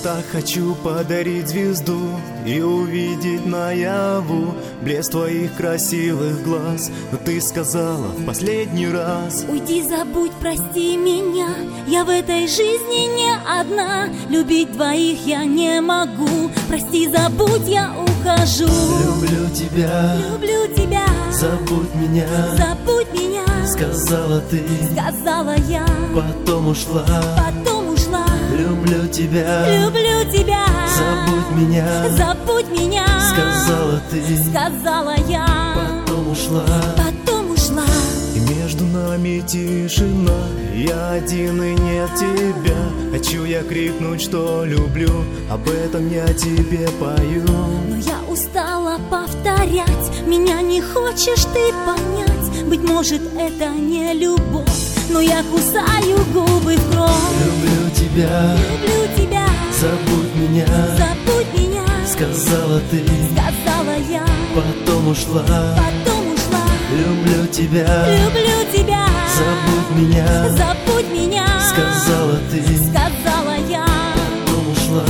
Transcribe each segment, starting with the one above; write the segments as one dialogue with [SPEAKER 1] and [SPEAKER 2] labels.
[SPEAKER 1] так хочу подарить звезду и увидеть наяву блеск твоих красивых глаз. Но ты сказала в последний раз:
[SPEAKER 2] уйди, забудь, прости меня, я в этой жизни не одна. Любить двоих я не могу, прости, забудь, я ухожу.
[SPEAKER 1] Люблю тебя, забудь меня,
[SPEAKER 2] забудь меня,
[SPEAKER 1] сказала ты,
[SPEAKER 2] сказала я,
[SPEAKER 1] потом ушла. Люблю тебя, забудь меня, сказала ты,
[SPEAKER 2] сказала я,
[SPEAKER 1] потом ушла. И между нами тишина, я один и нет тебя. Хочу я крикнуть, что люблю, об этом я тебе пою.
[SPEAKER 2] Но я устала повторять, меня не хочешь ты понять. Быть может, это не любовь, но я кусаю губы в кровь.
[SPEAKER 1] Люблю тебя, забудь меня, сказала ты,
[SPEAKER 2] сказала я,
[SPEAKER 1] потом ушла. Люблю тебя, забудь меня, сказала ты,
[SPEAKER 2] сказала я,
[SPEAKER 1] потом ушла.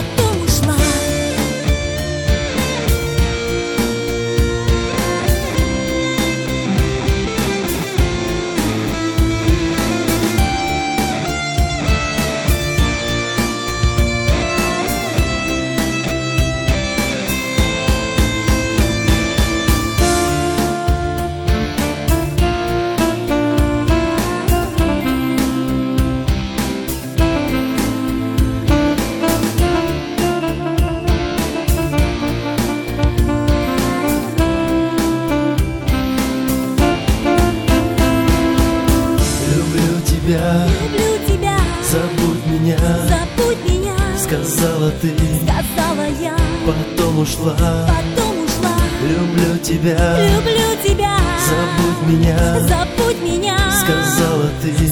[SPEAKER 2] люблю тебя,
[SPEAKER 1] забудь меня, сказала ты,
[SPEAKER 2] сказала я,
[SPEAKER 1] потом ушла. Люблю тебя,
[SPEAKER 2] забудь меня,
[SPEAKER 1] сказала ты,